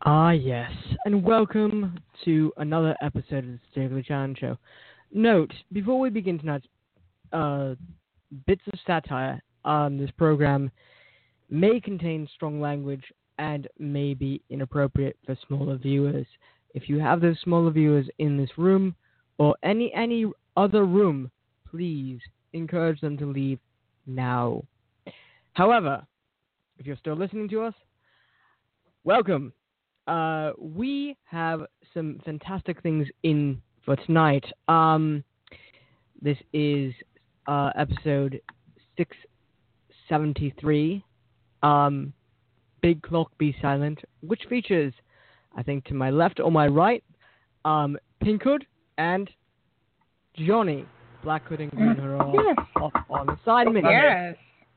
Ah, yes, and welcome to another episode of the Stigler Challenge Show. Note, before we begin tonight's uh, bits of satire, this program may contain strong language and may be inappropriate for smaller viewers. If you have those smaller viewers in this room or any other room, please encourage them to leave now. However, if you're still listening to us, welcome. We have some fantastic things in for tonight. This is episode 673. Big Clock Be Silent, which features, I think, to my left or my right, Pink Hood and Johnny, Black Hood and Green Hood are off on assignment. Yes.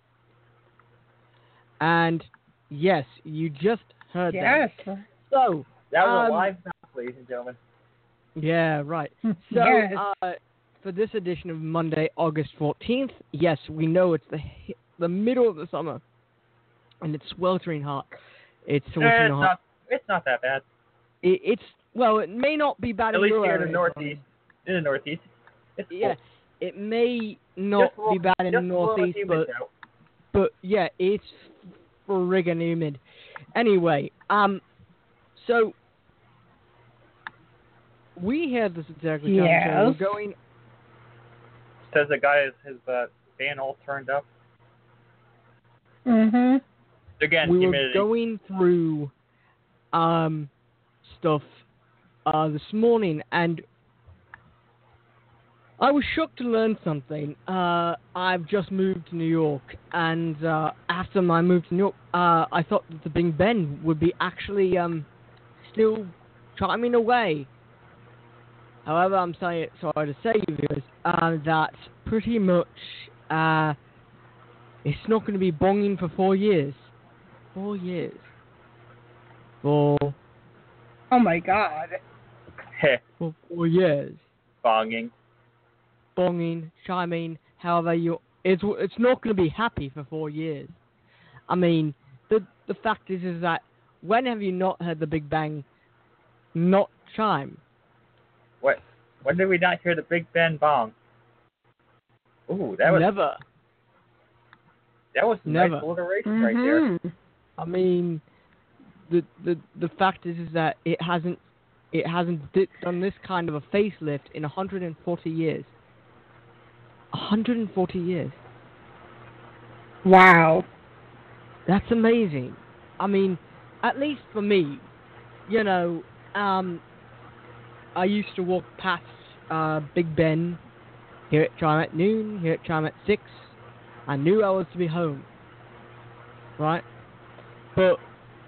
And yes, you just heard Yes. that. So that was a live sound, ladies and gentlemen. Yeah, right. So Yes. for this edition of Monday, August 14th, yes, we know it's the middle of the summer, and it's sweltering hot. It's sweltering hot. It's not that bad. It may not be bad at least here in area, the Northeast. In the Northeast, it's yeah, cold. it may not be bad in the Northeast, but yeah, it's friggin' humid. Anyway, so we had this exactly. Yes. We're going. Says the guy his fan all turned up. Mhm. Again, we humidity. were going through stuff this morning, and I was shocked to learn something. I've just moved to New York, and after I moved to New York, I thought that the Big Ben would be actually still chiming away. However, I'm sorry to say, viewers, that pretty much it's not going to be bonging for 4 years. 4 years. For Oh my God. Heh. for 4 years. Bonging. Bonging, chiming, however it's not going to be happy for 4 years. I mean, the fact is that when have you not heard the Big Bang not chime? What? When did we not hear the Big Ben bong? Ooh, that was Never. That was some Never. nice alliteration right there. Mhm. I mean, the fact is that it hasn't done this kind of a facelift in 140 years. 140 years. Wow. That's amazing. I mean, at least for me, you know, I used to walk past Big Ben, hear it chime at noon, hear it chime at 6. I knew I was to be home, right? But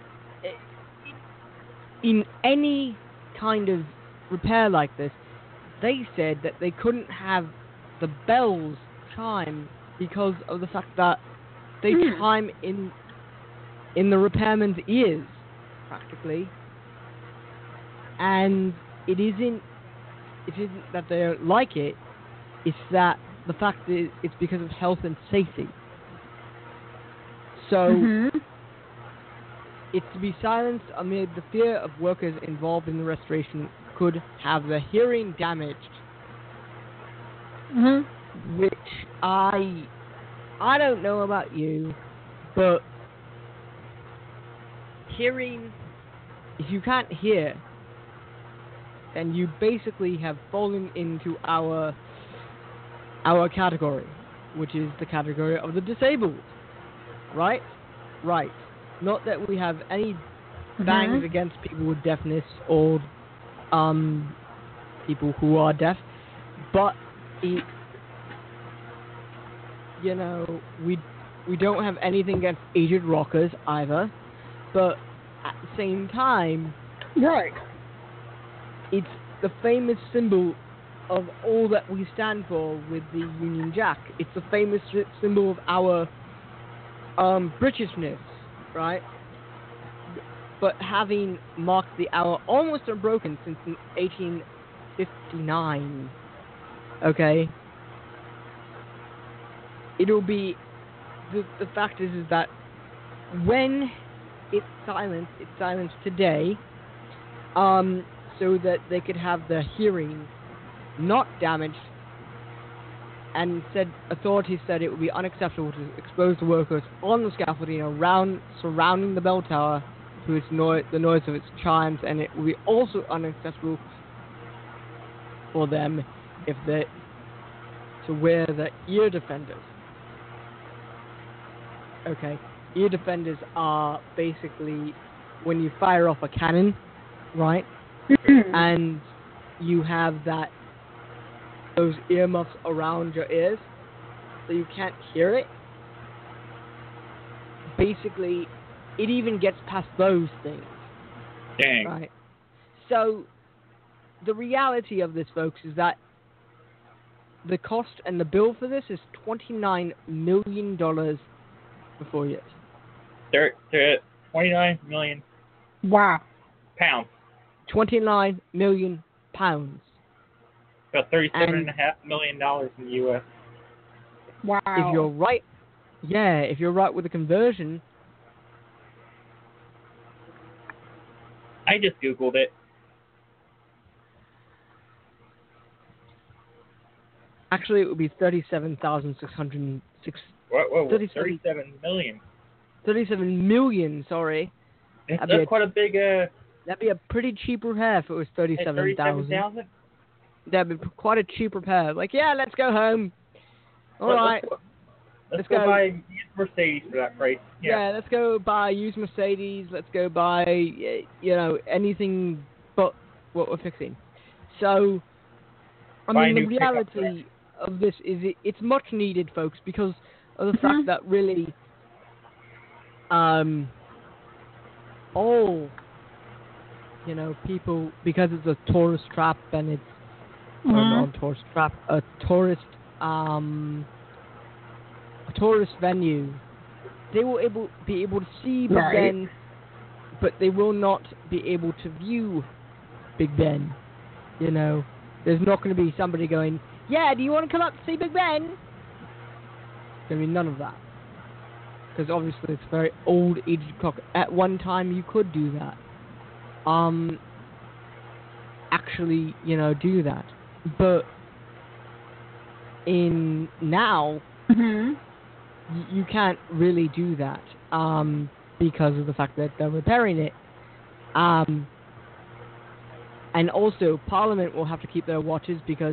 in any kind of repair like this, they said that they couldn't have the bells chime because of the fact that they chime in the repairman's ears, practically. And it isn't that they don't like it, it's that the fact is it's because of health and safety. So Mhm. it's to be silenced amid the fear of workers involved in the restoration could have their hearing damaged, Mhm. which I don't know about you, but hearing, if you can't hear, then you basically have fallen into our category, which is the category of the disabled, right? Right. Not that we have any bangs against people with deafness or people who are deaf, but it, you know, we don't have anything against aged rockers either, but at the same time, Right. it's the famous symbol of all that we stand for with the Union Jack. It's the famous symbol of our Britishness, right? But having marked the hour almost unbroken since 1859, okay? It'll be, the fact is that when it's silenced today, so that they could have their hearing not damaged. And authorities said it would be unacceptable to expose the workers on the scaffolding around surrounding the bell tower to the noise of its chimes, and it would be also unacceptable for them to wear the ear defenders. Okay, ear defenders are basically when you fire off a cannon, right? And you have those earmuffs around your ears, so you can't hear it. Basically, it even gets past those things. Dang. Right. So, the reality of this, folks, is that the cost and the bill for this is $29 million for 4 years. They're 29 million Wow. pounds. 29 million pounds. About $37.5 million in the U.S. Wow. If you're right, if you're right with the conversion. I just Googled it. Actually, it would be 37,606. Whoa, 37 million. 37 million, sorry. That's quite a big... that'd be a pretty cheap repair if it was 37,000. 37,000? That'd be quite a cheap repair. Like, yeah, let's go home. All right. Let's go buy a used Mercedes for that price. Yeah, let's go buy a used Mercedes. Let's go buy, anything but what we're fixing. So, I mean, the reality of this is it's much needed, folks, because of the fact that really, all, people, because it's a tourist trap and it's a tourist venue, they will be able to see Big Ben, but they will not be able to view Big Ben. There's not going to be somebody going, yeah, do you want to come up to see Big Ben? There's going to be none of that. Because obviously it's very old, aged clock. At one time you could do that. Actually, do that. But in now, you can't really do that because of the fact that they're repairing it. And also, Parliament will have to keep their watches because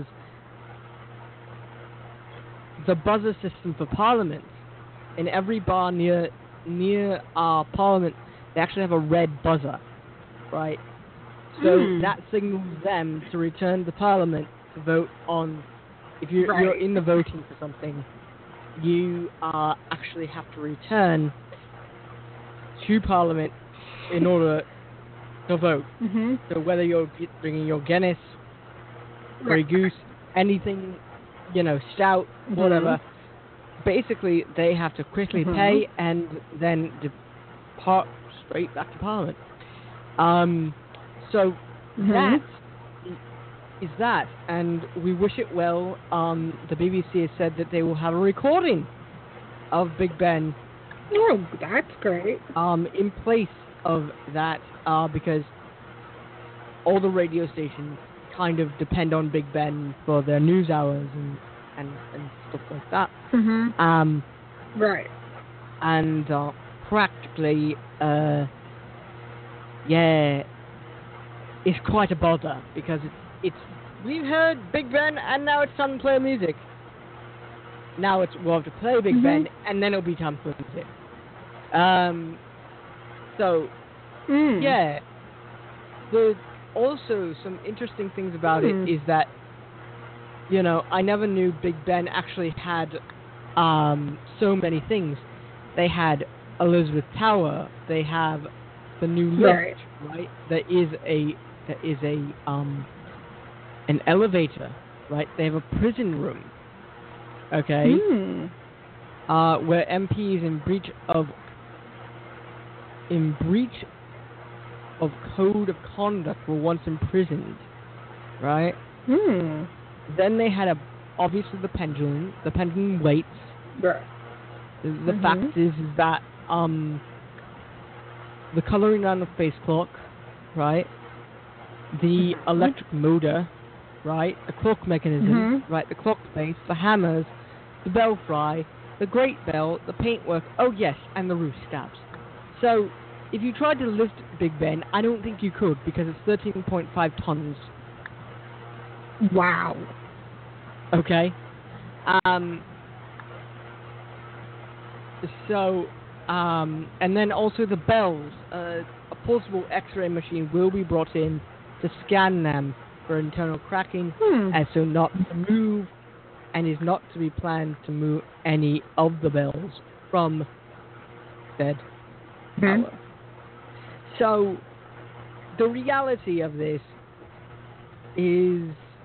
the buzzer system for Parliament, in every bar near Parliament, they actually have a red buzzer, right? So that signals them to return to Parliament to vote on. If you're in the voting for something, you actually have to return to Parliament in order to vote. So whether you're bringing your Guinness, Grey Goose, anything, stout, whatever, basically they have to quickly pay and then depart straight back to Parliament. So that is that, and we wish it well. The BBC has said that they will have a recording of Big Ben. Oh, that's great. In place of that, because all the radio stations kind of depend on Big Ben for their news hours and stuff like that. Right. And practically, it's quite a bother because it's we've heard Big Ben and now it's time to play music. Now we'll have to play Big Ben and then it'll be time to play music. There's also some interesting things about it is that, I never knew Big Ben actually had so many things. They had Elizabeth Tower. They have the new lift, right? There is an elevator, right? They have a prison room, okay? Where MPs in breach of code of conduct were once imprisoned, right? Then they had obviously the pendulum. The pendulum waits. Right. The fact is that the coloring on the face clock, right? The electric motor, right? The clock mechanism, right? The clock face, the hammers, the belfry, the great bell, the paintwork. Oh yes, and the roof stabs. So, if you tried to lift Big Ben, I don't think you could because it's 13.5 tons. Wow. Okay. And then also the bells. A portable X-ray machine will be brought in to scan them for internal cracking, and so not to move, and is not to be planned to move any of the bells from said tower. So, the reality of this is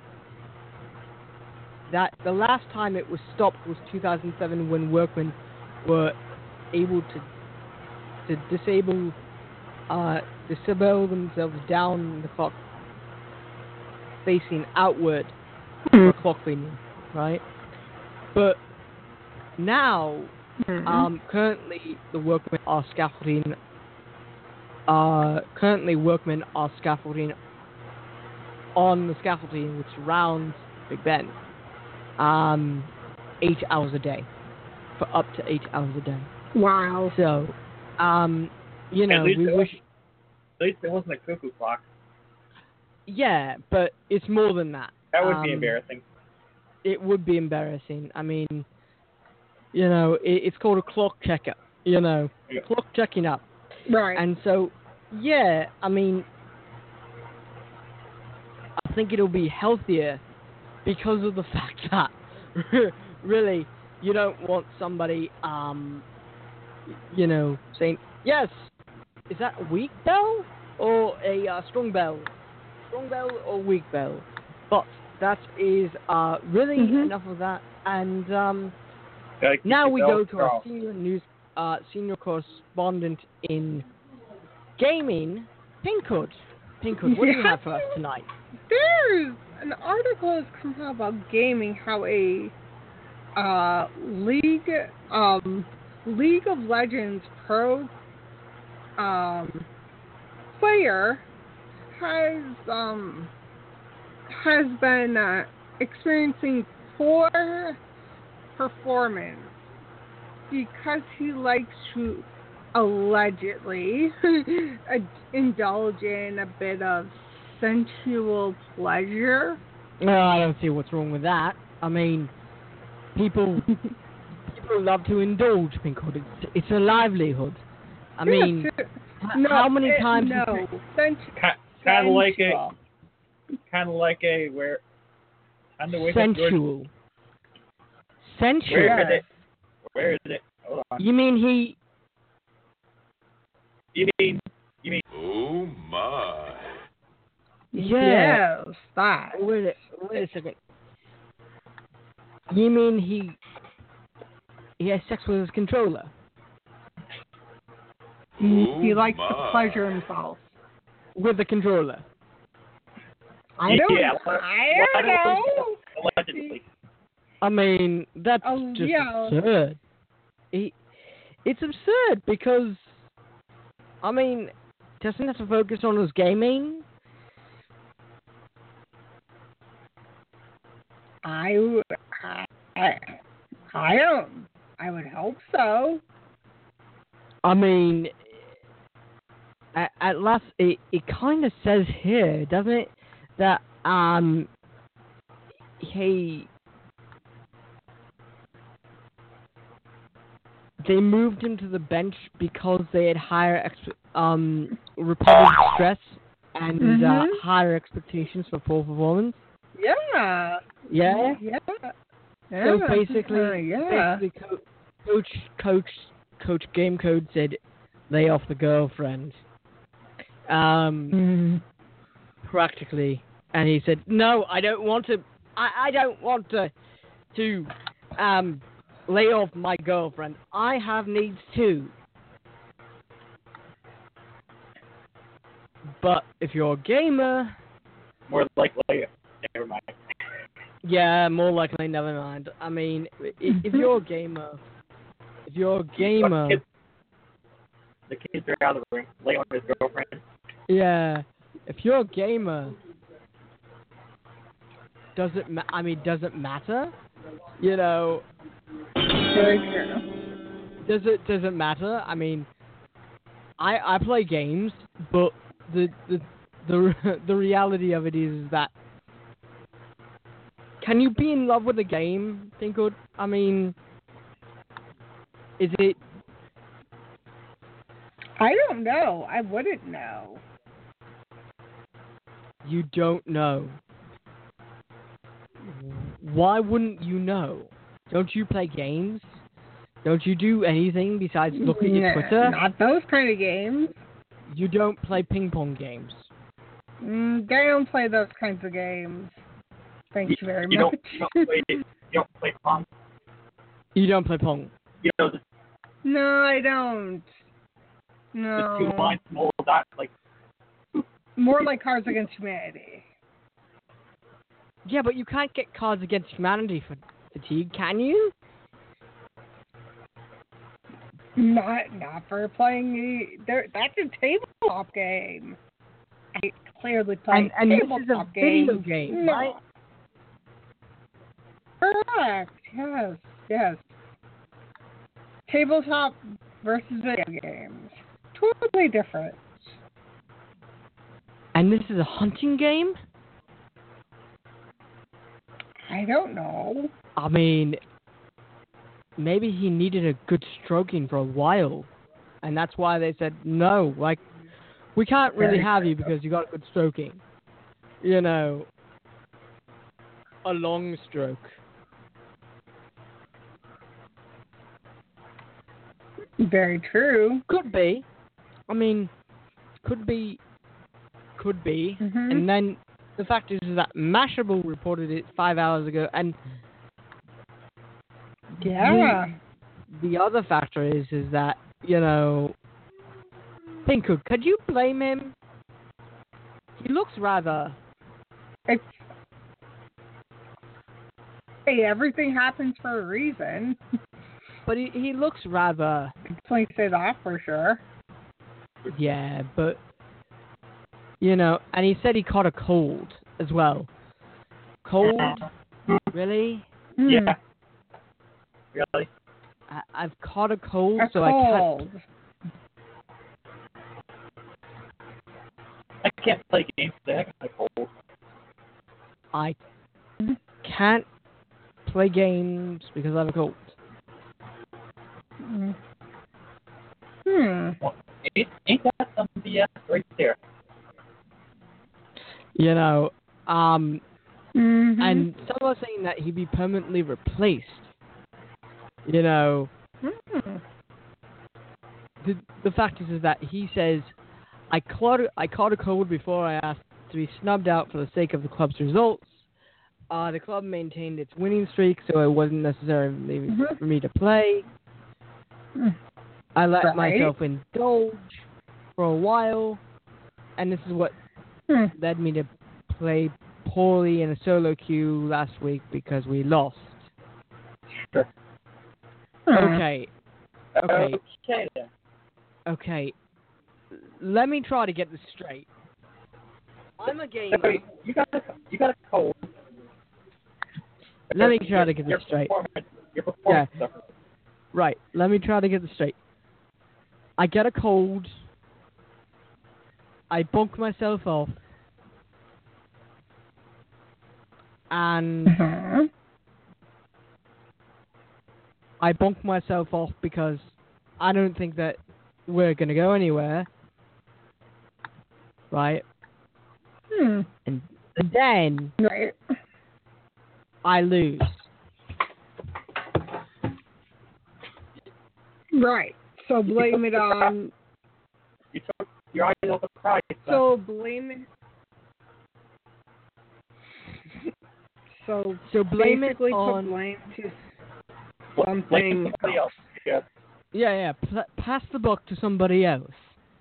that the last time it was stopped was 2007 when workmen were able to disable themselves down the clock facing outward for clock feeding, right? But now, currently the workmen are scaffolding. Currently workmen are scaffolding on the scaffolding which surrounds Big Ben. 8 hours a day, for up to 8 hours a day. Wow. So, you know, we wish. At least it wasn't a cuckoo clock. Yeah, but it's more than that. That would be embarrassing. It would be embarrassing. I mean, you know, it's called a clock checker. You know, clock checking up. Right. And so, yeah, I mean, I think it'll be healthier because of the fact that, really, you don't want somebody, you know, saying, yes, is that a weak bell or a strong bell? Strong bell or weak bell? But that is really enough of that. And now we go to our senior correspondent in gaming, Pinkhood. Pinkhood, what do you have for us tonight? There's an article that's come out about gaming, how a League of Legends pro player has been experiencing poor performance because he likes to allegedly indulge in a bit of sensual pleasure. Well, I don't see what's wrong with that. I mean, people love to indulge, Pinkhood. It's a livelihood. I mean, how many times? No, kind of like a where. Sensual. Sensual. Where is it? Hold on. You mean he? You mean? Oh my. Yeah. Yes, that. Wait a second. You mean he has sex with his controller? He likes to pleasure himself with the controller. I don't know. Allegedly. I mean, that's just absurd. It's absurd because, I mean, doesn't have to focus on his gaming. I don't. I would hope so. I mean, at last, it kind of says here, doesn't it, that they moved him to the bench because they had higher repetitive stress and higher expectations for full performance. Yeah. Yeah. Yeah. So basically, Coach Game Code said, lay off the girlfriend. Practically, and he said, no, I don't want to. I don't want to lay off my girlfriend. I have needs too. But if you're a gamer, more likely, never mind. Yeah, more likely, never mind. I mean, if you're a gamer, the kids are out of the ring, lay on his girlfriend. Yeah. If you're a gamer, does it matter? You know, Very true. does it matter? I mean, I play games, but the the reality of it is that can you be in love with a game, Pinkwood? I mean, is it? I don't know. I wouldn't know. You don't know. Why wouldn't you know? Don't you play games? Don't you do anything besides look at your Twitter? Not those kind of games. You don't play ping pong games. They don't play those kinds of games. Thank you very much. You don't play Pong? You don't play pong. You know, the No, I don't. No. 2 lines mold out, like, More like Cards Against Humanity. Yeah, but you can't get Cards Against Humanity for fatigue, can you? Not for playing that's a tabletop game. I clearly play and this tabletop is a video game, no. right? Correct. Yes. Tabletop versus video games. Totally different. And this is a hunting game? I don't know. I mean, maybe he needed a good stroking for a while. And that's why they said, no, like, we can't really have you because you got good stroking. You know, a long stroke. Very true. Could be. I mean, could be. Mm-hmm. And then the fact is that Mashable reported it 5 hours ago, and Yeah. the other factor is that, you know, Pinkwood, could you blame him? He looks rather... It's hey, everything happens for a reason. But he looks rather... Please say that for sure. Yeah, but... You know, and he said he caught a cold as well. Cold? Really? yeah. Really? I've caught a cold, A so cold. I can't play games today. I can play cold. I can't play games because I have a cold. Well, ain't that some BS right there? You know, Mm-hmm. and some are saying that he'd be permanently replaced. You know, the fact is that he says, I caught a cold before I asked to be snubbed out for the sake of the club's results. The club maintained its winning streak, so it wasn't necessary for me to play. I let myself indulge for a while, and this is what led me to play poorly in a solo queue last week because we lost. Sure. Okay. then. Okay. Let me try to get this straight. I'm a gamer. You got a cold. Let me try to get this straight. Your performance suffers. Right. Let me try to get this straight. I get a cold. I bunk myself off. And I bunk myself off because I don't think that we're going to go anywhere. Right? And then Right. I lose. Right. So blame it on. You took your eyes off the prize. So blame it. So blame it basically on. put blame to Blame something. somebody else. Yeah. Yeah. Pass the buck to somebody else.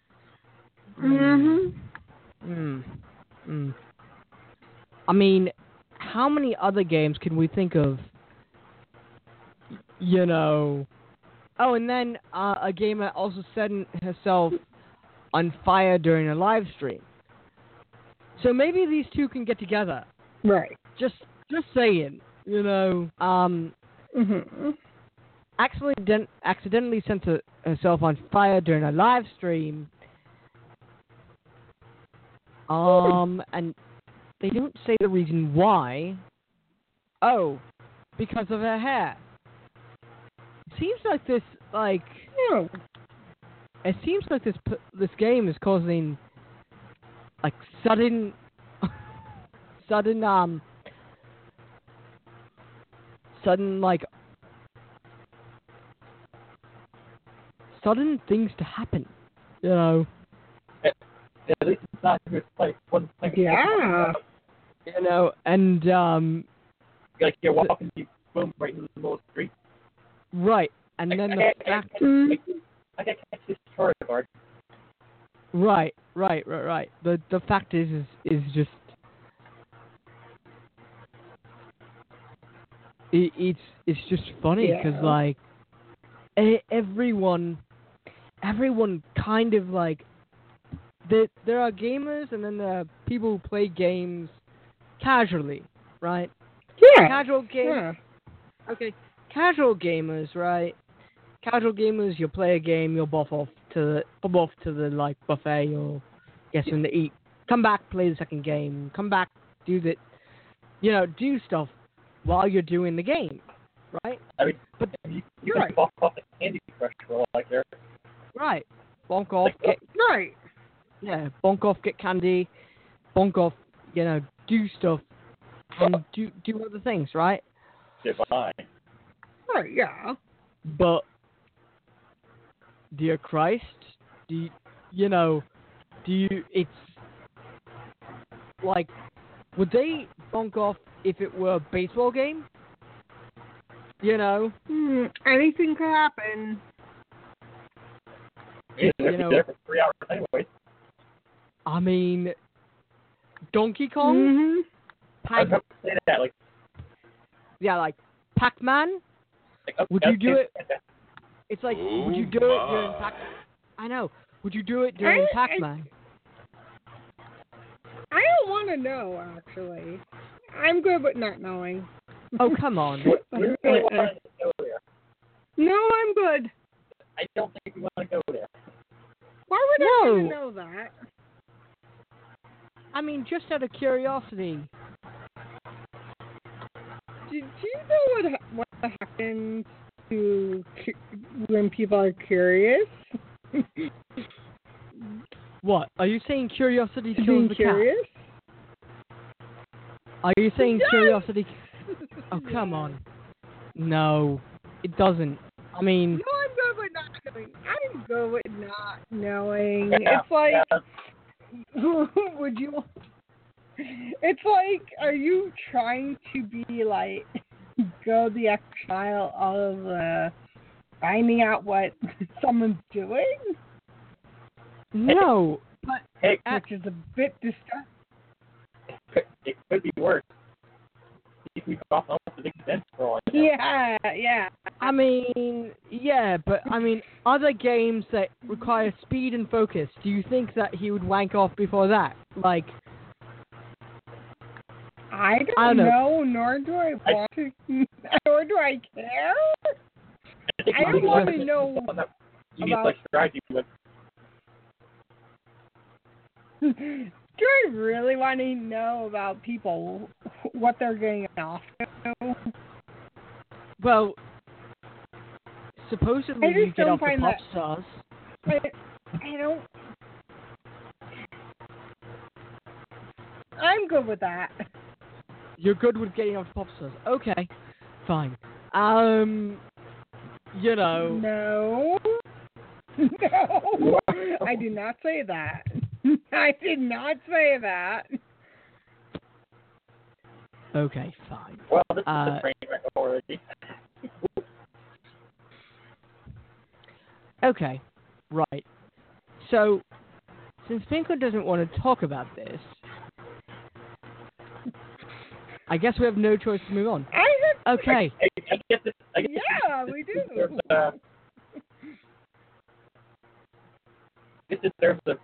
I mean, how many other games can we think of, you know, Oh, and then a gamer also set herself on fire during a live stream. So maybe these two can get together. Right. Just saying, you know. Mm-hmm. Accidentally set herself on fire during a live stream. And they don't say the reason why. Oh, because of her hair. Seems like this, like... Oh. It seems like this game is causing, like, sudden things to happen, you know. At least it's not just like one thing. Yeah. You know, and Like you're walking, you boom right in the middle of the street. right, and then the fact. I can't catch this Charizard. Right. The fact is just it's just funny because like everyone kind of like there are gamers and then there are people who play games casually, right? Yeah. Casual gamers. Yeah. Okay, casual gamers, right? Casual gamers, you'll play a game, you'll bob off to the like buffet or get something to eat. Come back, play the second game. Come back, do stuff while you're doing the game, right? I mean, but you right. can walk off the Candy Crush for like there. Right. Bonk off, get right. Yeah, bonk off, get candy, bonk off, do stuff and do other things, right? Goodbye. Right, yeah. But dear Christ, it's like, would they bonk off if it were a baseball game? Anything could happen. Yeah, they'd be there for 3 hours anyway. I mean, Donkey Kong? Mm-hmm. I was about to say that, like... Yeah, like Pac-Man? Would you do it? It's like, would you do it during Pac-Man? I know. Would you do it during Pac-Man? I don't want to know, actually. I'm good with not knowing. Oh, come on. We really want to go there. No, I'm good. I don't think we want to go there. Why would I want to know that? I mean, just out of curiosity. Did you know what happens to when people are curious? What? Are you saying curiosity kills Being the curious? cat? Are you saying Yes! curiosity... Oh, come on. No, it doesn't. I mean... No, I'm good with not knowing. I'm good with not knowing. Yeah, It's like... Would you... It's like, are you trying to be like, go the extra mile of finding out what someone's doing? No, but... Which is a bit distracting. It could be worse. If we got off the big fence for all I know. Yeah. I mean, yeah, but I mean, other games that require speed and focus, do you think that he would wank off before that? Like... I don't know, nor do I want to, nor do I care. I don't want to know you need like strategy with. Do I really want to know about people, what they're getting off to? Well, supposedly you get off the pop stars. I don't... I'm good with that. You're good with getting off pop stars. Okay, fine. No. No, I did not say that. I did not say that. Okay, fine. Well, this is a train wreck already. Okay, right. So, since Pinko doesn't want to talk about this, I guess we have no choice to move on. Okay. I get this. Yeah, we do. It deserves a.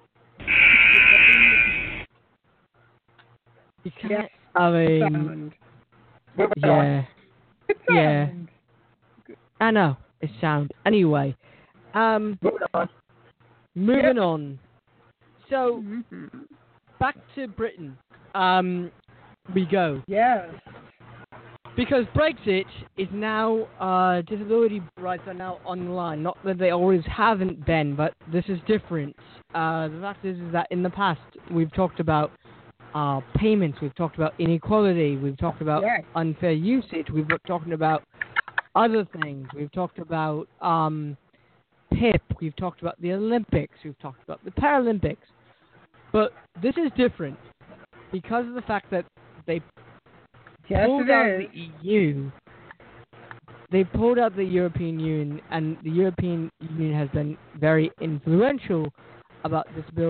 You can't. Yes, I mean, sound. Moving on. yeah. Good Yeah. sound. I know. It's sound. Anyway, Moving on. moving on. So Mhm. back to Britain. We go. Yes. Because Brexit is now, disability rights are now online. Not that they always haven't been, but this is different. The fact is that in the past we've talked about payments, we've talked about inequality, we've talked about Yes. unfair usage, we've talked about other things, we've talked about PIP, we've talked about the Olympics, we've talked about the Paralympics. But this is different because of the fact that they Yes, pulled it out is. the EU. They pulled out the European Union, and the European Union has been very influential about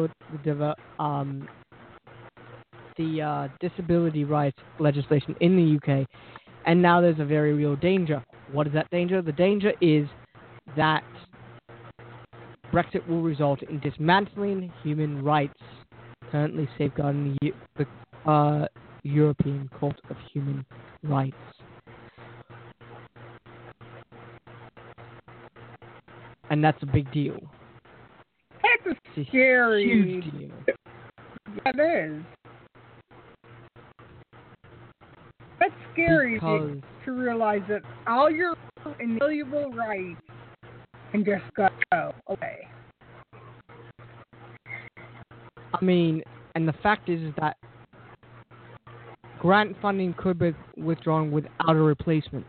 disability rights legislation in the UK. And now there's a very real danger. What is that danger? The danger is that Brexit will result in dismantling human rights currently safeguarding the European Court of Human Rights. And that's a big deal. That's It's a scary. huge deal. That is. That's scary Because to realize that all your inalienable rights can just go away. I mean, and the fact is that grant funding could be withdrawn without a replacement.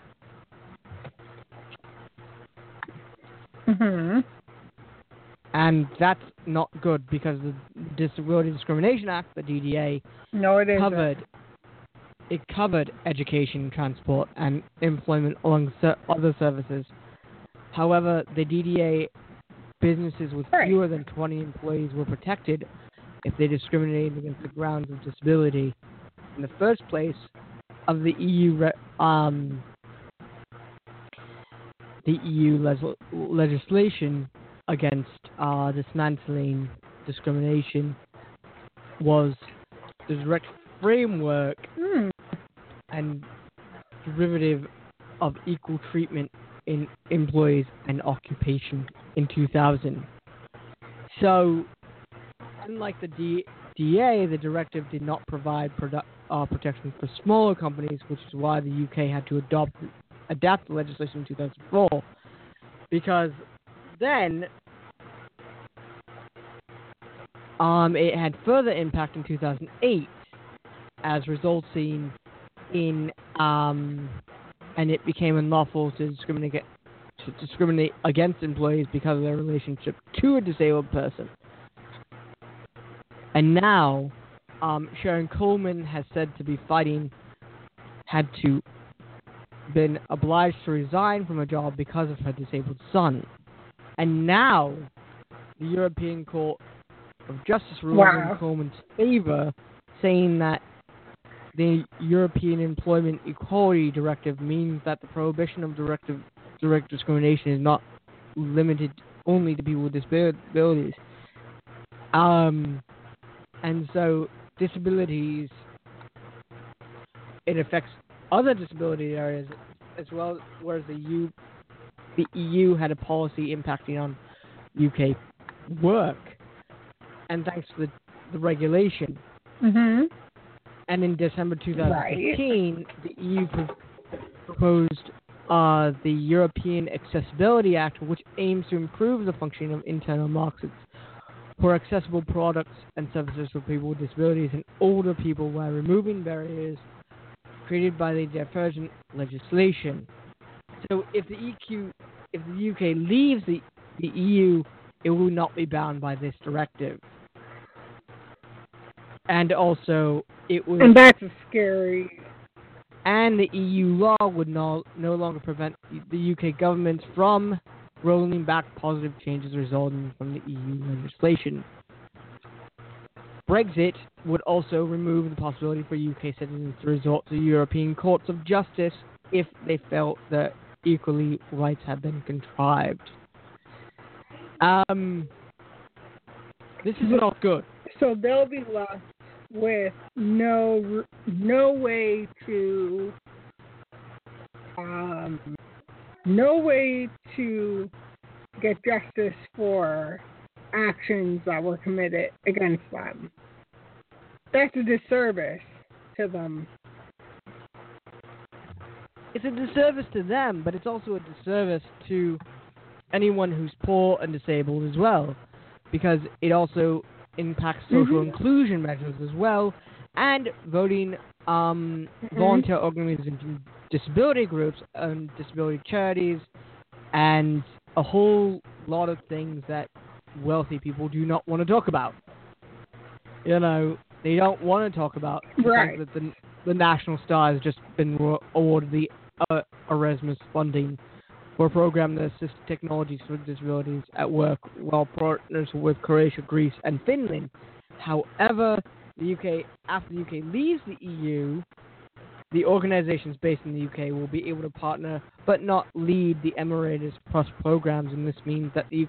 Mm-hmm. And that's not good because the Disability Discrimination Act, the DDA, No, it isn't. covered education, transport, and employment along other services. However, the DDA businesses with Right. fewer than 20 employees were protected if they discriminated against the grounds of disability in the first place of the EU legislation against dismantling discrimination was the direct framework Hmm. and derivative of equal treatment in employees and occupation in 2000. So, unlike the DA, the directive did not provide protection for smaller companies, which is why the UK had to adapt the legislation in 2004. Because then it had further impact in 2008, as resulting in and it became unlawful to discriminate against employees because of their relationship to a disabled person. And now, Sharon Coleman has said to be been obliged to resign from a job because of her disabled son. And now, the European Court of Justice ruled in Coleman's favor, saying that the European Employment Equality Directive means that the prohibition of direct discrimination is not limited only to people with disabilities. And so disabilities, it affects other disability areas as well, whereas the EU had a policy impacting on UK work, and thanks to the regulation. Mm-hmm. And in December 2015, the EU proposed the European Accessibility Act, which aims to improve the functioning of internal markets for accessible products and services for people with disabilities and older people while removing barriers created by the divergent legislation. So if the UK leaves the EU, it will not be bound by this directive. And also, And that's scary. And the EU law would no longer prevent the UK government from rolling back positive changes resulting from the EU legislation. Brexit would also remove the possibility for UK citizens to resort to European courts of justice if they felt that equally rights had been contrived. This is not good. So they'll be left with no way to get justice for actions that were committed against them. That's a disservice to them. It's a disservice to them, but it's also a disservice to anyone who's poor and disabled as well, because it also impacts social inclusion measures as well, and voting volunteer organizations, disability groups, and disability charities, and a whole lot of things that wealthy people do not want to talk about. You know, they don't want to talk about the fact that the National Star has just been awarded the Erasmus funding for a program that assists technologies for disabilities at work while partners with Croatia, Greece, and Finland. However, after the UK leaves the EU, the organizations based in the UK will be able to partner but not lead the Emeritus Plus programs, and this means that the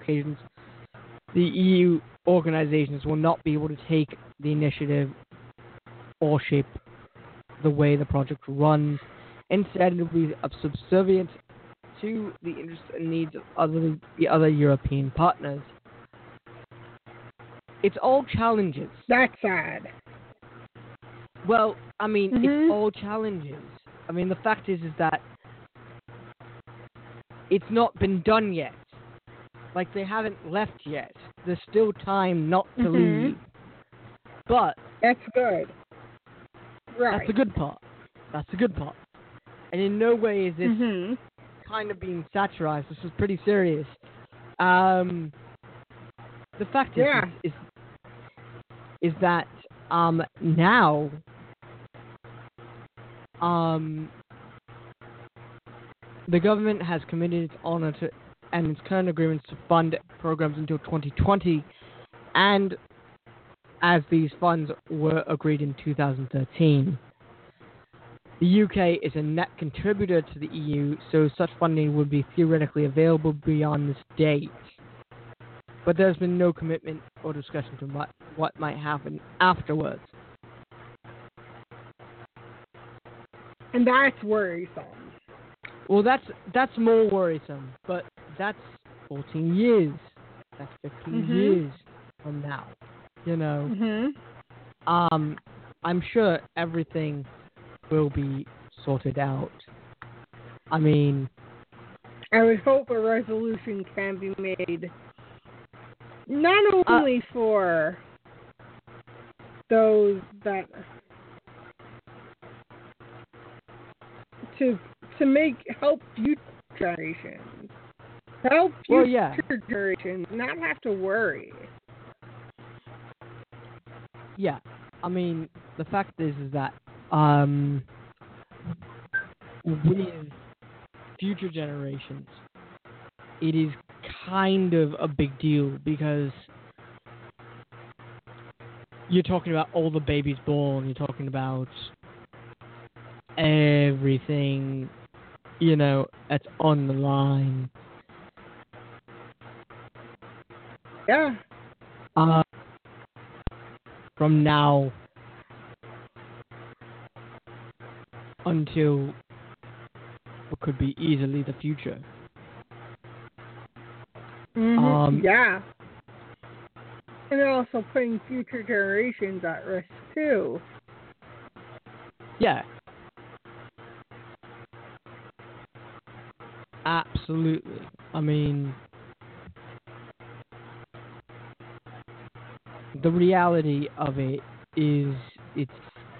EU organizations will not be able to take the initiative or shape the way the project runs. Instead, it will be subservient to the interests and needs of the other European partners. It's all challenges. That's sad. Well, I mean, it's all challenges. I mean, the fact is that it's not been done yet. Like, they haven't left yet. There's still time not to leave. But that's good. Right. That's the good part. That's the good part. And in no way is this kind of being satirized. This is pretty serious. The fact is that now the government has committed its honor to and its current agreements to fund programs until 2020, and as these funds were agreed in 2013. The UK is a net contributor to the EU, so such funding would be theoretically available beyond this date. But there's been no commitment or discussion to what might happen afterwards. And that's worrisome. Well, that's more worrisome, but that's 14 years. That's 15 years from now. You know, I'm sure everything will be sorted out. I mean, I would hope a resolution can be made, not only for those that to help future generations, generations not have to worry. Yeah, I mean, the fact is that with future generations, it is kind of a big deal because you're talking about all the babies born, you're talking about everything, you know, that's on the line. Yeah. From now until what could be easily the future. Yeah. And they're also putting future generations at risk, too. Yeah. Absolutely. I mean, the reality of it is it's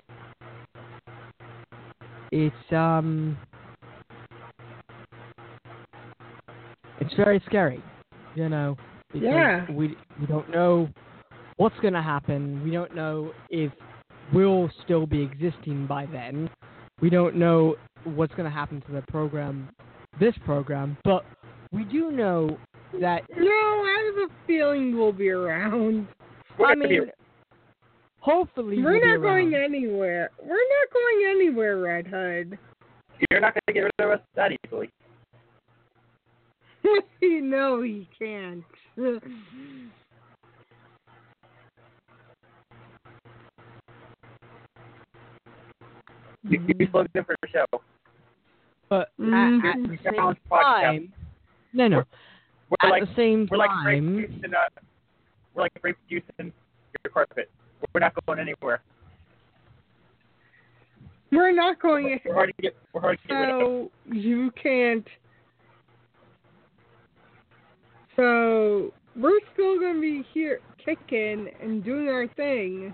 very scary, you know, because we don't know what's going to happen. We don't know if we'll still be existing by then. We don't know what's going to happen to this program, but we do know that... No, I have a feeling we'll be around. I mean, hopefully we're not going anywhere. We're not going anywhere, Red Hood. You're not going to get rid of us that easily. No, he can't. You plugged in for the show. But at Mhm. the same time, no. We're At the same we're like grape time, juice in we're like grape juice in your carpet. We're not going anywhere. We're not going. We're hard to get rid of. So you can't. So we're still gonna be here kicking and doing our thing.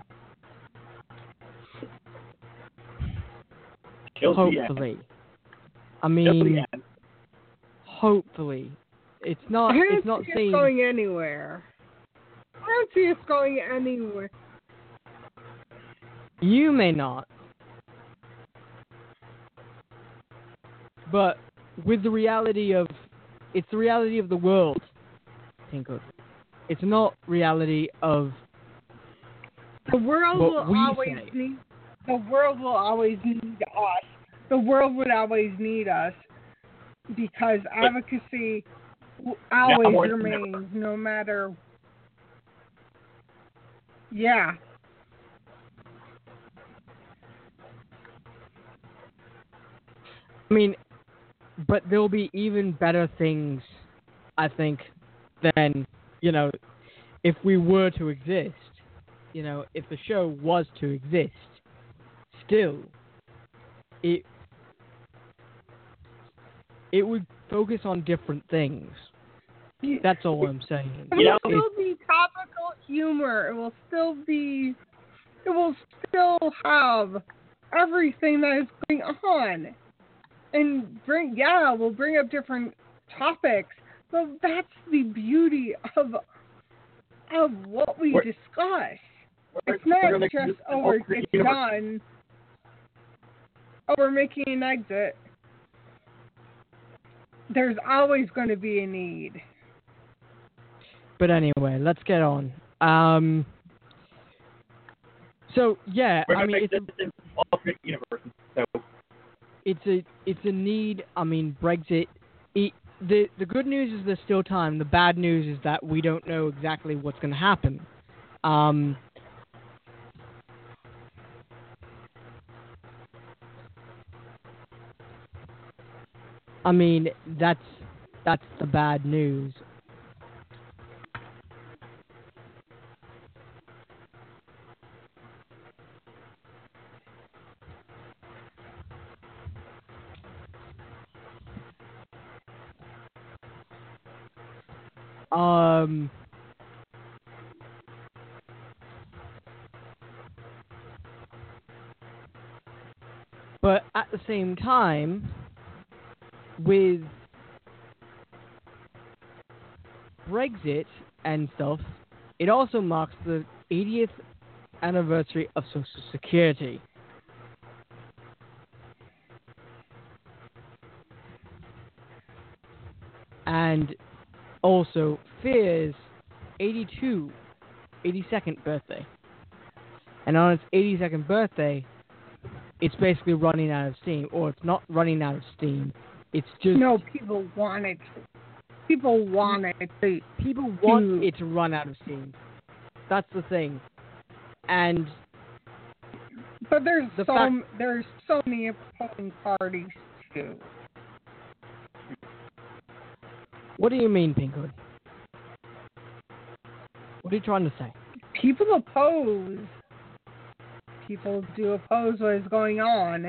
Till the end. hopefully. I Till the mean, end. hopefully. It's not. I don't It's not see us saying. going anywhere. I don't see us going anywhere. You may not. But with the reality of, it's the reality of the world, Pinkwood. It's not reality of The world what will we always say. need. The world will always need us. The world would always need us because advocacy will always more than remains, no matter. Yeah. I mean, but there'll be even better things, I think, than, if we were to exist. If the show was to exist, still, it would focus on different things. That's all I'm saying. It will still be topical humor. It will still have everything that is going on. And we'll bring up different topics. But that's the beauty of what we discuss. It's not just, it's done. We're making an exit. There's always going to be a need. But anyway, let's get on. So yeah, We're I mean, it's an alternate universe. So it's a need. I mean, Brexit. The good news is there's still time. The bad news is that we don't know exactly what's going to happen. I mean, that's the bad news. But at the same time, with Brexit and stuff, it also marks the 80th anniversary of Social Security. And also Fear's 82nd birthday. And on its 82nd birthday, it's basically running out of steam. Or it's not running out of steam. It's just... No, people want it. People want it. People want it to run out of steam. That's the thing. And... But there's so many opposing parties, too. What do you mean, Pinkwood? What are you trying to say? People oppose. People do oppose what is going on.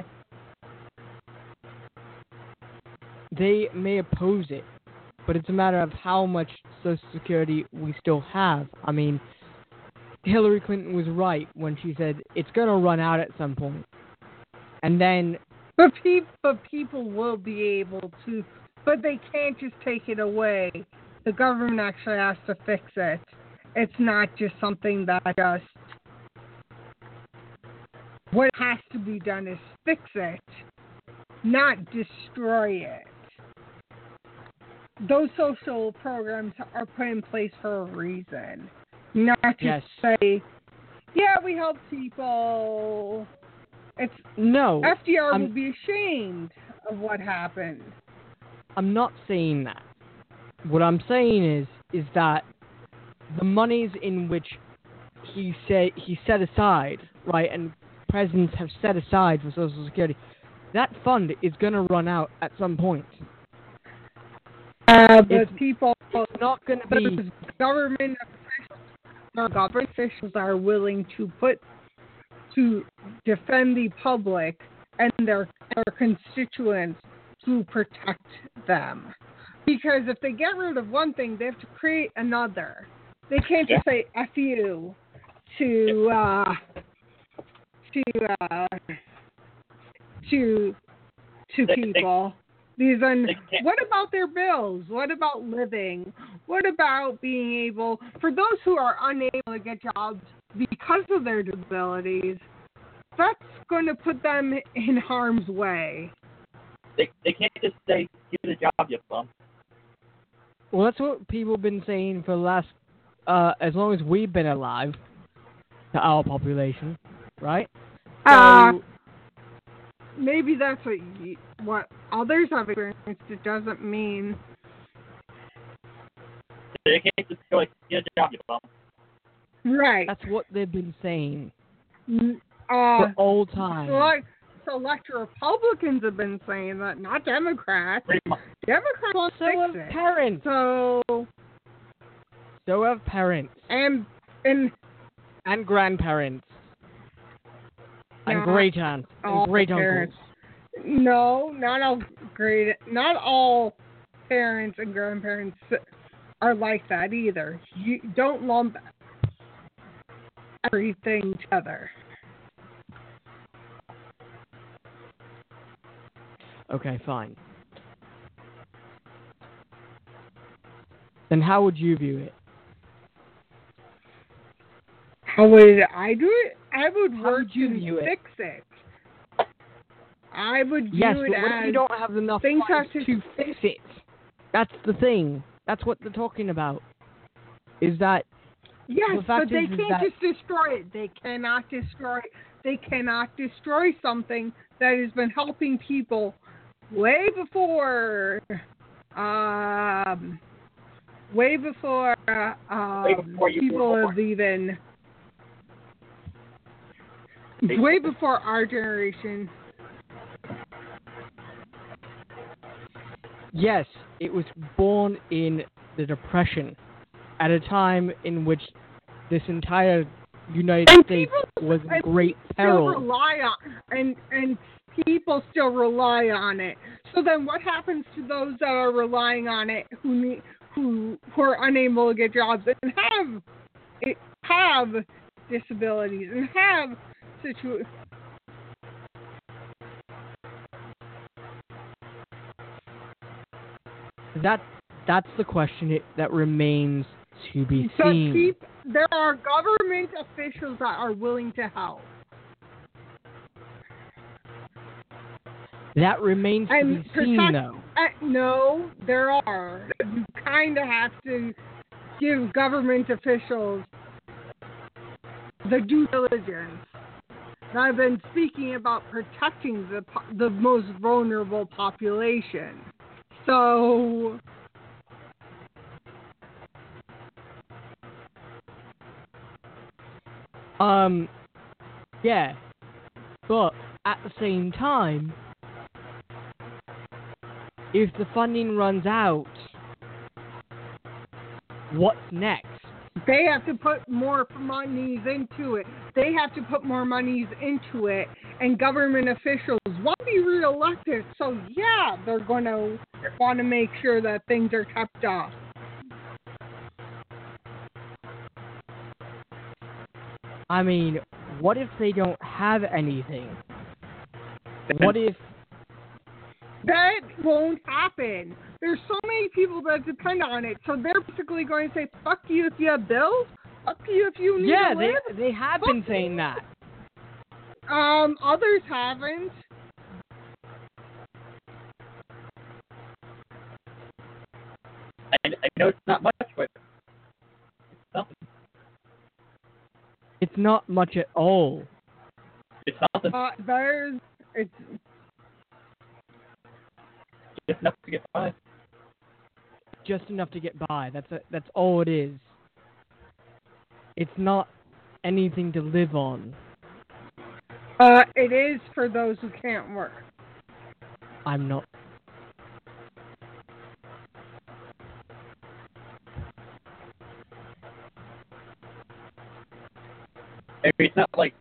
They may oppose it, but it's a matter of how much Social Security we still have. I mean, Hillary Clinton was right when she said it's going to run out at some point. And then... But people will be able to... But they can't just take it away. The government actually has to fix it. It's not just something that just... What has to be done is fix it, not destroy it. Those social programs are put in place for a reason. Not just say, yeah, we help people. FDR will be ashamed of what happened. I'm not saying that. What I'm saying is that the monies in which he set aside, right, and presidents have set aside for Social Security, that fund is going to run out at some point. But people, It's not going to be... those government officials are willing to defend the public and their constituents to protect them. Because if they get rid of one thing, they have to create another. They can't just say "F you" to people. What about their bills? What about living? What about being able, for those who are unable to get jobs because of their disabilities, that's going to put them in harm's way. They can't just say, "Give the job, you bum." Well, that's what people have been saying for the last, as long as we've been alive, to our population, right? So, maybe that's what others have experienced. It doesn't mean... They can't just go like, "Get a job, you bum." Right. that's what they've been saying For for all time. Select Republicans have been saying that, not Democrats. Democrats won't So fix have it. parents. So have parents. and grandparents. And great aunts. all And great parents. uncles. No, not all parents and grandparents are like that either. You don't lump everything together. Okay, fine. Then how would you view it? How would I do it? I would How work would you to view it? fix it. I would view Yes, it but what if as you don't have enough things funds have to fix it? That's the thing. That's what they're talking about. Is that yes, the fact but they is can't that- just destroy it. They cannot destroy it. They cannot destroy something that has been helping people way before you people were have even way before our generation. Yes, it was born in the Depression, at a time in which this entire United And States people- was in and great Still peril. rely on and people still rely on it. So then, what happens to those that are relying on it who are unable to get jobs and have disabilities and have situations? That's the question that remains to be So seen. there are government officials that are willing to help. That remains to And be seen, though. No, there are. You kind of have to give government officials the due diligence. And I've been speaking about protecting the most vulnerable population. So, Yeah. But at the same time, if the funding runs out, what's next? they have to put more monies into it. They have to put more monies into it. And government officials want to be reelected. So, yeah, they're going to want to make sure that things are kept up. I mean, what if they don't have anything? What if... That won't happen. There's so many people that depend on it. So they're basically going to say, fuck you if you have bills. Fuck you if you need Yeah, to live. they have been saying that. Others haven't. I know it's not much, but it's something. It's not much at all. It's something. It's Just enough to get by. Just enough to get by. That's all it is. It's not anything to live on. It is for those who can't work. I'm not. It's not like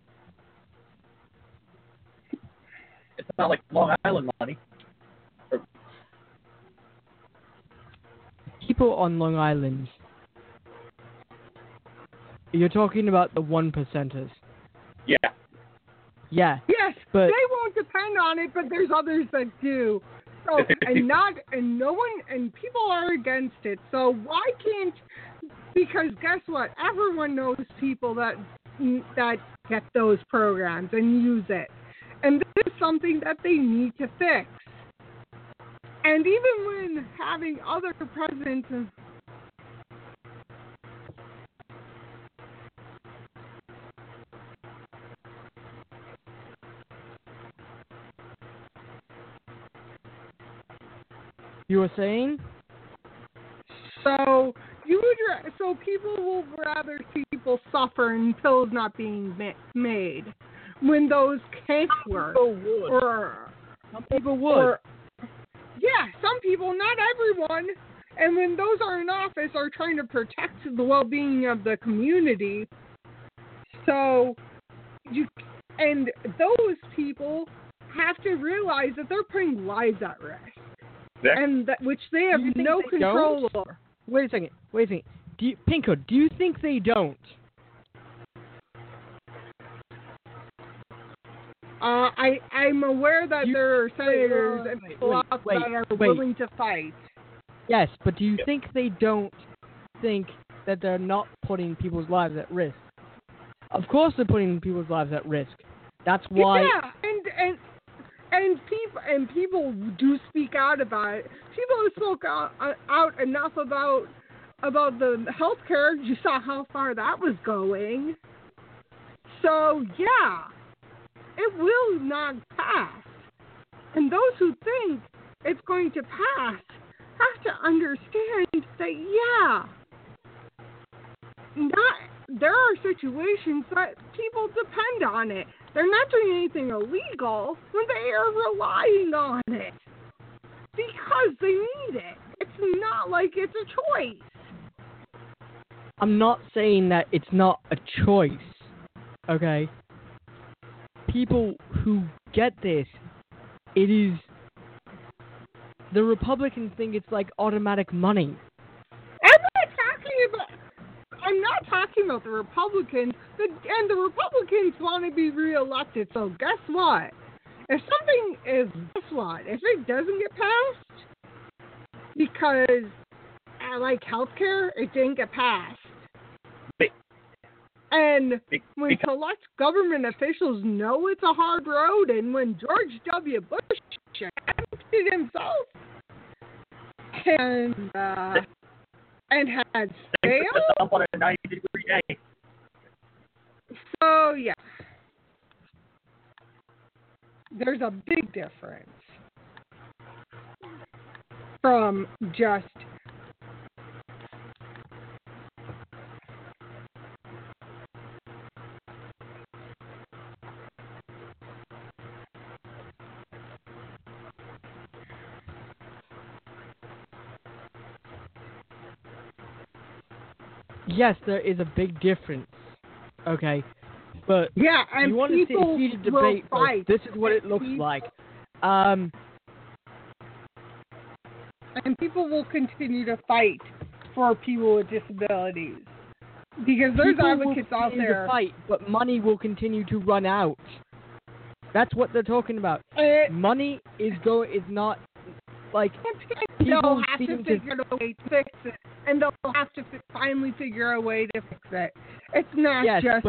Long Island money. People on Long Island. You're talking about the 1%ers. Yeah. Yeah. Yes, but they won't depend on it, but there's others that do. So and people are against it. So why can't? Because guess what? Everyone knows people that get those programs and use it, and this is something that they need to fix. And even when having other presidents. You were saying? So people will rather see people suffer and pills not being made when those can't work. Some people would. Yeah, some people, not everyone. And when those are in office, are trying to protect the well-being of the community. So and those people have to realize that they're putting lives at risk. And which they have no control over. Wait a second. Pinko, do you think they don't? I'm aware that there are senators and people out that are willing to fight. Yes, but do you think they don't think that they're not putting people's lives at risk? Of course they're putting people's lives at risk. That's why... Yeah, and people do speak out about it. People have spoke out enough about the healthcare. You saw how far that was going. So yeah, it will not pass. And those who think it's going to pass have to understand that there are situations that people depend on it. They're not doing anything illegal when they are relying on it because they need it. It's not like it's a choice. I'm not saying that it's not a choice, okay? People who get this, it is... The Republicans think it's like automatic money. I'm not talking about the Republicans. And the Republicans want to be reelected. So guess what? If it doesn't get passed, because like healthcare, it didn't get passed. And when select government officials know it's a hard road, and when George W. Bush emptied himself and had failed. On a 90-degree day. So yeah, there's a big difference from just Yes, there is a big difference. Okay, but yeah, and you want to see a heated debate. Fight. This is what it looks like. And people will continue to fight for people with disabilities because there's advocates out there. To fight, but money will continue to run out. That's what they're talking about. Money is not like they'll have to figure out a way to fix it, and they'll have to finally figure a way to fix it. It's not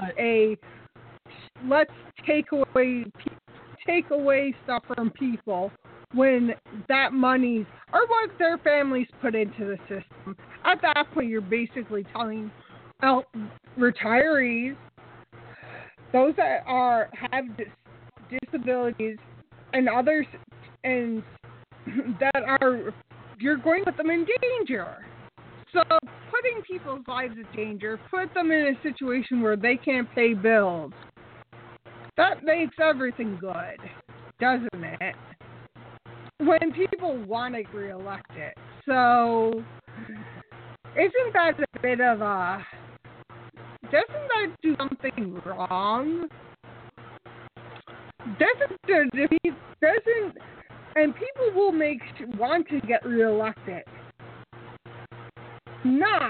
let's take away stuff from people when that money's or what their families put into the system. At that point, you're basically telling retirees, those that have disabilities, and others, and that are, you're going to put them in danger. So putting people's lives in danger, put them in a situation where they can't pay bills. That makes everything good, doesn't it? When people want to get reelected. So, isn't that a bit of a... Doesn't that do something wrong? And people will want to get reelected. Not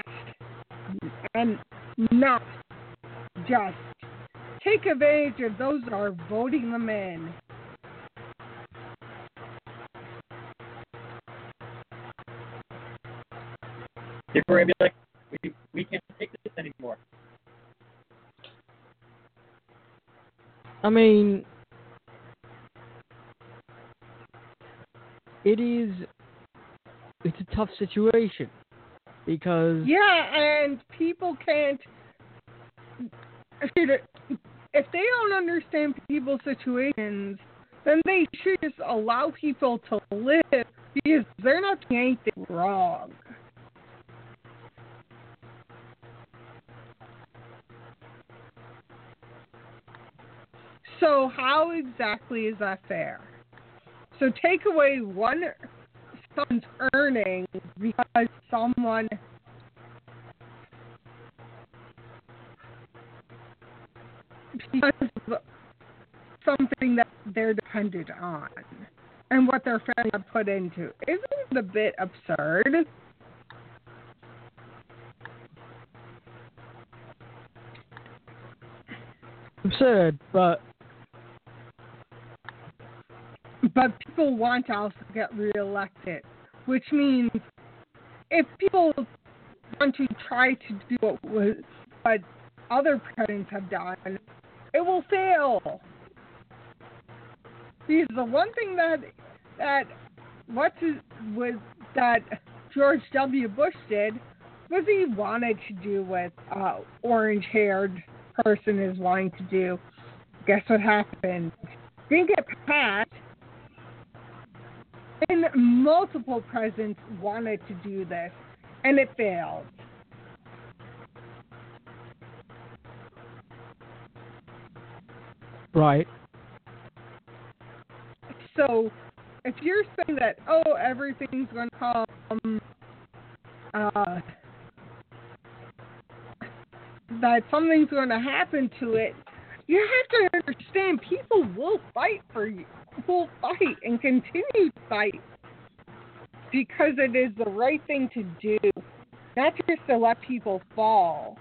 just take advantage of those that are voting them in. People are going to be like, we can't take this anymore. I mean, it's a tough situation because... Yeah, and people can't... If they don't understand people's situations, then they should just allow people to live because they're not doing anything wrong. So how exactly is that fair? So take away someone's earnings because of something that they're dependent on and what their family have put into. Isn't it a bit absurd? Absurd, but people want to also get reelected, which means if people want to try to do what other presidents have done, it will fail. Because the one thing that George W. Bush did was he wanted to do what orange-haired person is wanting to do. Guess what happened? Didn't get passed. And multiple presidents wanted to do this, and it failed. Right. So, if you're saying that, everything's going to come, that something's going to happen to it, you have to understand people will fight for you. Will fight and continue to fight because it is the right thing to do, not just to let people fall.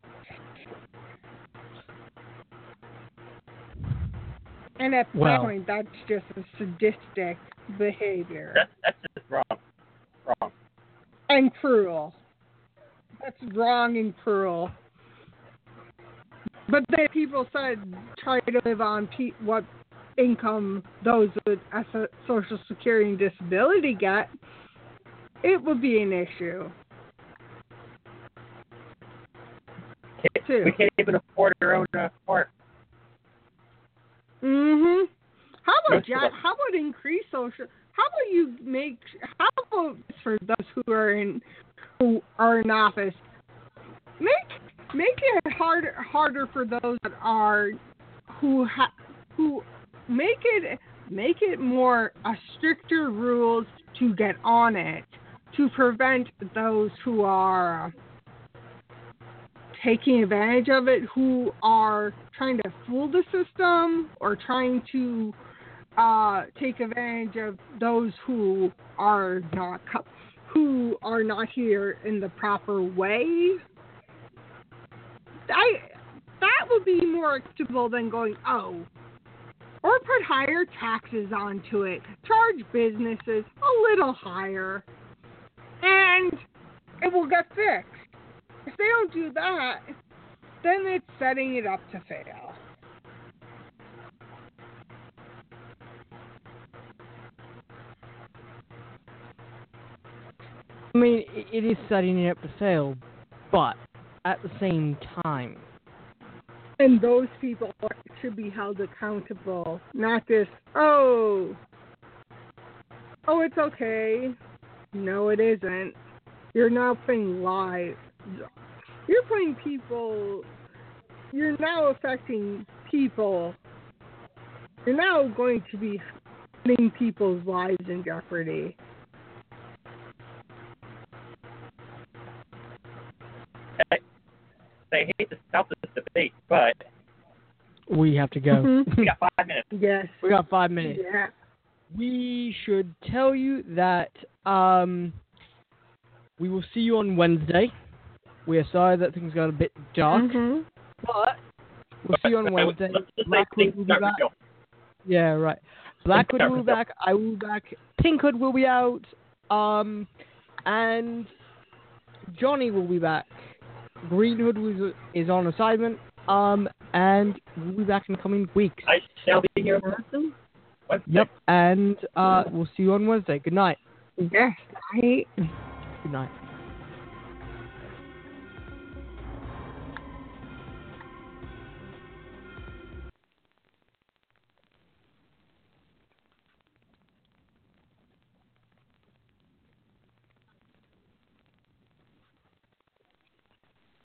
And at that point, that's just a sadistic behavior. That's just wrong. And cruel. That's wrong and cruel. But then people try to live on what income those with Social Security and disability get, it would be an issue. We can't even afford our own park. Mhm. How about increase social? How about for those who are in office? Make it harder for those that are who make it more stricter rules to get on it to prevent those who are taking advantage of it, who are trying to fool the system or trying to take advantage of those who are not here in the proper way. That would be more acceptable than going, or put higher taxes onto it, charge businesses a little higher, and it will get fixed. If they don't do that, then it's setting it up to fail. I mean, it is setting it up to fail, but at the same time. And those people should be held accountable, not just, it's okay. No, it isn't. You're now putting lives. You're now affecting people You're now going to be putting people's lives in jeopardy. I hate to stop this debate, but We have to go. we got 5 minutes. Yes. We got 5 minutes. Yeah. We should tell you that we will see you on Wednesday. We are sorry that things got a bit dark, but we'll see you on Wednesday. Let's just say Blackwood things will be start back. to go. Yeah, right. Blackwood will be back. I will be back. Pinkhood will be out. And Johnny will be back. Greenhood is on assignment. And we'll be back in the coming weeks. I shall be here in person. Yep. And we'll see you on Wednesday. Good night. Yes. Good night.